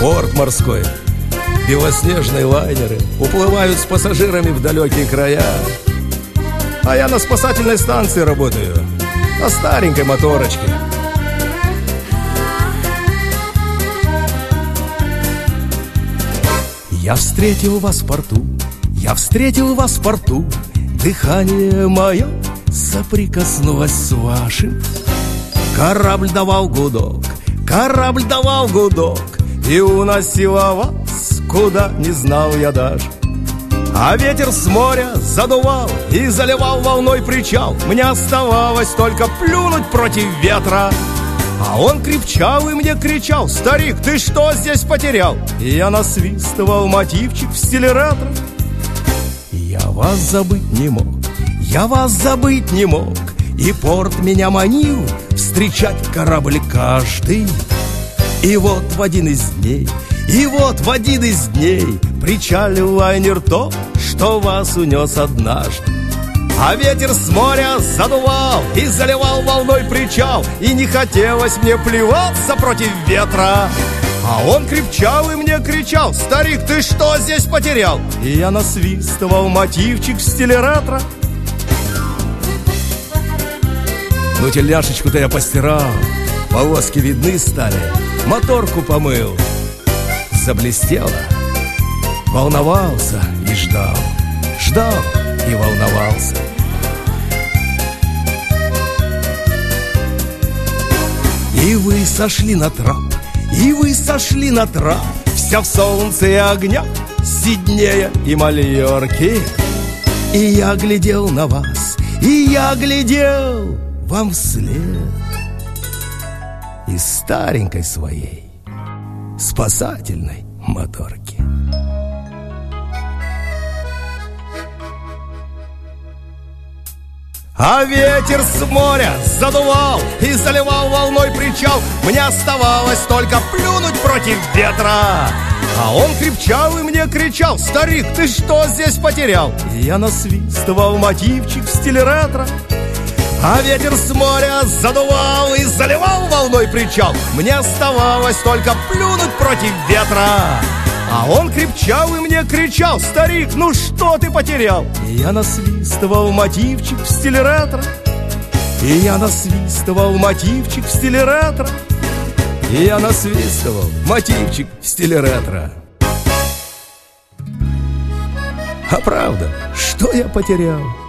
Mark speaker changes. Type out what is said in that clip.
Speaker 1: порт морской. Белоснежные лайнеры уплывают с пассажирами в далекие края. А я на спасательной станции работаю, на старенькой моторочке. Я встретил вас в порту, я встретил вас в порту. Дыхание мое соприкоснулось с вашим. Корабль давал гудок, корабль давал гудок, и уносила вас, куда не знал я даже. А ветер с моря задувал и заливал волной причал. Мне оставалось только плюнуть против ветра. А он крепчал и мне кричал: старик, ты что здесь потерял? И я насвистывал мотивчик в стиле ретро. Я вас забыть не мог, я вас забыть не мог, и порт меня манил встречать корабль каждый. И вот в один из дней, и вот в один из дней причалил лайнер тот, что вас унес однажды. А ветер с моря задувал и заливал волной причал, и не хотелось мне плеваться против ветра. А он крепчал и мне кричал: старик, ты что здесь потерял? И я насвистывал мотивчик в стиле ретро. Ну, тельняшечку-то я постирал, полоски видны стали, моторку помыл. Заблестело, волновался и ждал, ждал и волновался. И вы сошли на трап, и вы сошли на трап, вся в солнце и огнях Сиднея и Мальорки. И я глядел на вас, и я глядел вам вслед из старенькой своей спасательной моторки. А ветер с моря задувал и заливал волной причал. Мне оставалось только плюнуть против ветра. А он крепчал и мне кричал: старик, ты что здесь потерял? И я насвистывал мотивчик в стиле ретро. А ветер с моря задувал и заливал волной причал. Мне оставалось только плюнуть против ветра. А он крепчал и мне кричал: старик, ну что ты потерял? И я насвистывал мотивчик в стиле ретро. И я насвистывал мотивчик в стиле ретро. И я насвистывал мотивчик в стиле ретро. А правда, что я потерял?